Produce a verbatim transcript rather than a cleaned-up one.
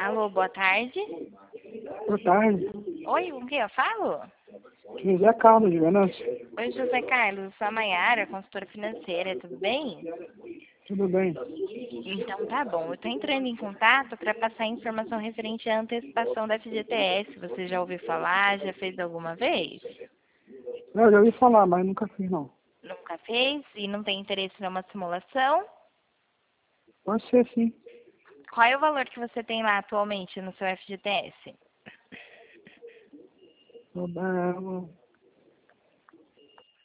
Alô, boa tarde. Boa tarde. Oi, com quem eu falo? José Carlos de Venâncio. Oi, José Carlos, eu sou a Maiara, consultora financeira, tudo bem? Tudo bem? Então tá bom, eu tô entrando em contato para passar informação referente à antecipação da F G T S. Você já ouviu falar? Já fez alguma vez? Eu já ouvi falar, mas nunca fiz não. Nunca fez? E não tem interesse numa simulação? Pode ser sim. Qual é o valor que você tem lá atualmente no seu F G T S? Eu, é,